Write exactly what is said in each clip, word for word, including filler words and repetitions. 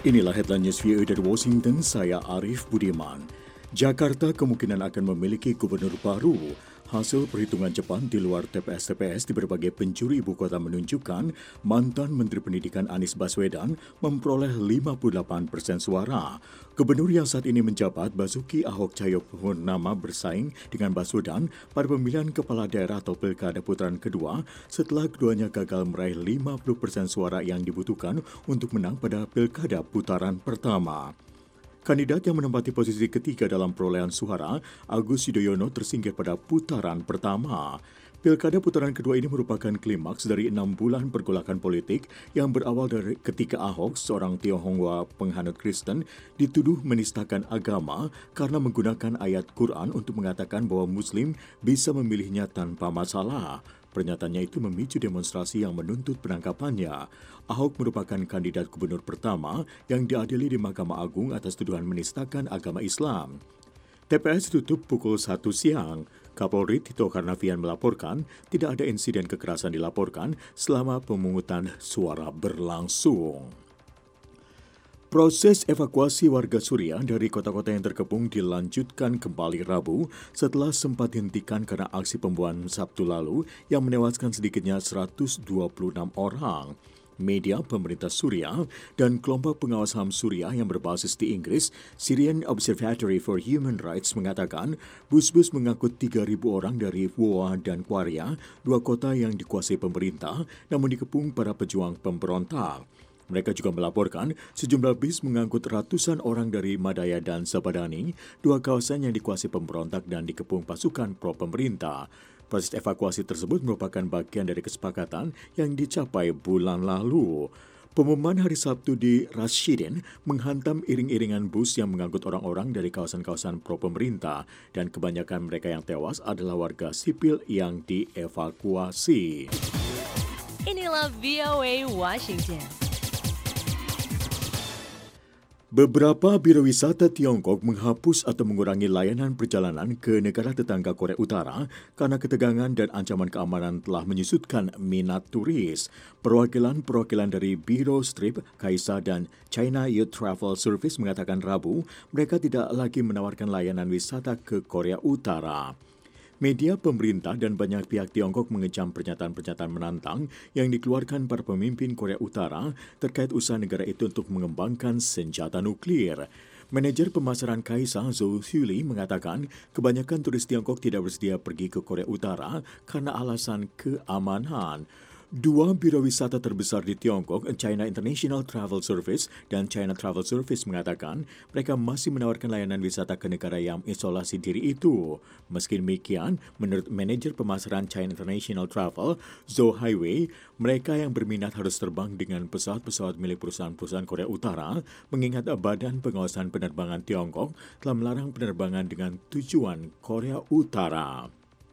Inilah headline news V O A dari Washington, saya Arif Budiman. Jakarta kemungkinan akan memiliki gubernur baru. Hasil perhitungan cepat di luar T P S-T P S di berbagai penjuru ibu kota menunjukkan mantan Menteri Pendidikan Anies Baswedan memperoleh lima puluh delapan persen suara. Gubernur yang saat ini menjabat, Basuki Ahok Cahayapurnama, bersaing dengan Baswedan pada pemilihan kepala daerah atau pilkada putaran kedua setelah keduanya gagal meraih lima puluh persen suara yang dibutuhkan untuk menang pada pilkada putaran pertama. Kandidat yang menempati posisi ketiga dalam perolehan suara, Agus Yudhoyono, tersingkir pada putaran pertama. Pilkada putaran kedua ini merupakan klimaks dari enam bulan pergolakan politik yang berawal dari ketika Ahok, seorang Tionghoa penghanut Kristen, dituduh menistakan agama karena menggunakan ayat Quran untuk mengatakan bahwa Muslim bisa memilihnya tanpa masalah. Pernyataannya itu memicu demonstrasi yang menuntut penangkapannya. Ahok merupakan kandidat gubernur pertama yang diadili di Mahkamah Agung atas tuduhan menistakan agama Islam. T P S ditutup pukul satu siang. Kapolri Tito Karnavian melaporkan tidak ada insiden kekerasan dilaporkan selama pemungutan suara berlangsung. Proses evakuasi warga Suriah dari kota-kota yang terkepung dilanjutkan kembali Rabu setelah sempat dihentikan karena aksi pembunuhan Sabtu lalu yang menewaskan sedikitnya seratus dua puluh enam orang. Media pemerintah Suriah dan kelompok pengawas H A M Suriah yang berbasis di Inggris, Syrian Observatory for Human Rights, mengatakan bus-bus mengangkut tiga ribu orang dari Woa dan Qaria, dua kota yang dikuasai pemerintah namun dikepung para pejuang pemberontak. Mereka juga melaporkan sejumlah bis mengangkut ratusan orang dari Madaya dan Zabadani, dua kawasan yang dikuasai pemberontak dan dikepung pasukan pro-pemerintah. Proses evakuasi tersebut merupakan bagian dari kesepakatan yang dicapai bulan lalu. Pengumuman hari Sabtu di Rashidin menghantam iring-iringan bus yang mengangkut orang-orang dari kawasan-kawasan pro-pemerintah dan kebanyakan mereka yang tewas adalah warga sipil yang dievakuasi. Inilah V O A Washington. Beberapa biro wisata Tiongkok menghapus atau mengurangi layanan perjalanan ke negara tetangga Korea Utara karena ketegangan dan ancaman keamanan telah menyusutkan minat turis. Perwakilan-perwakilan dari Biro Strip, Kaisa, dan China Youth Travel Service mengatakan Rabu mereka tidak lagi menawarkan layanan wisata ke Korea Utara. Media pemerintah dan banyak pihak Tiongkok mengecam pernyataan-pernyataan menantang yang dikeluarkan para pemimpin Korea Utara terkait usaha negara itu untuk mengembangkan senjata nuklir. Manajer pemasaran Kaisa, Zhou Huli, mengatakan kebanyakan turis Tiongkok tidak bersedia pergi ke Korea Utara karena alasan keamanan. Dua biro wisata terbesar di Tiongkok, China International Travel Service dan China Travel Service, mengatakan mereka masih menawarkan layanan wisata ke negara yang isolasi diri itu. Meski demikian, menurut manajer pemasaran China International Travel, Zhou Haiwei, mereka yang berminat harus terbang dengan pesawat-pesawat milik perusahaan-perusahaan Korea Utara, mengingat Badan Pengawasan Penerbangan Tiongkok telah melarang penerbangan dengan tujuan Korea Utara.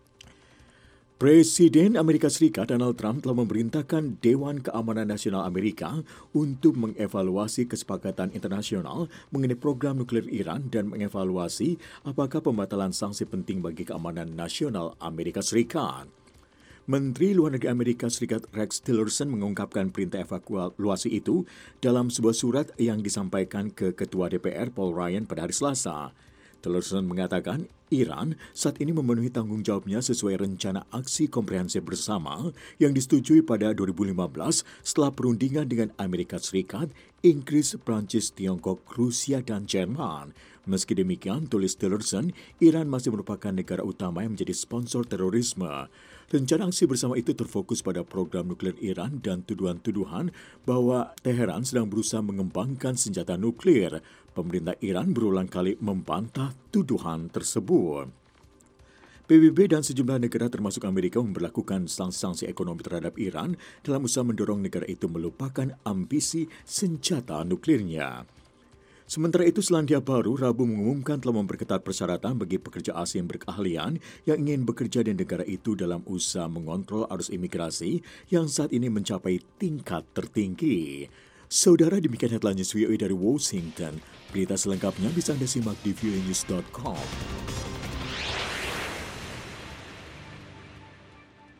Presiden Amerika Serikat Donald Trump telah memerintahkan Dewan Keamanan Nasional Amerika untuk mengevaluasi kesepakatan internasional mengenai program nuklir Iran dan mengevaluasi apakah pembatalan sanksi penting bagi keamanan nasional Amerika Serikat. Menteri Luar Negeri Amerika Serikat Rex Tillerson mengungkapkan perintah evaluasi itu dalam sebuah surat yang disampaikan ke Ketua D P R Paul Ryan pada hari Selasa. Tillerson mengatakan Iran saat ini memenuhi tanggung jawabnya sesuai rencana aksi komprehensif bersama yang disetujui pada dua ribu lima belas setelah perundingan dengan Amerika Serikat, Inggris, Prancis, Tiongkok, Rusia, dan Jerman. Meski demikian, tulis Tillerson, Iran masih merupakan negara utama yang menjadi sponsor terorisme. Rencana aksi bersama itu terfokus pada program nuklir Iran dan tuduhan-tuduhan bahwa Teheran sedang berusaha mengembangkan senjata nuklir. Pemerintah Iran berulang kali membantah tuduhan tersebut. P B B dan sejumlah negara termasuk Amerika memberlakukan sanksi-sanksi ekonomi terhadap Iran dalam usaha mendorong negara itu melupakan ambisi senjata nuklirnya. Sementara itu, Selandia Baru Rabu mengumumkan telah memperketat persyaratan bagi pekerja asing berkeahlian yang ingin bekerja di negara itu dalam usaha mengontrol arus imigrasi yang saat ini mencapai tingkat tertinggi. Saudara, demikian headline news V O A dari Washington. Berita selengkapnya bisa Anda simak di v o a news dot com.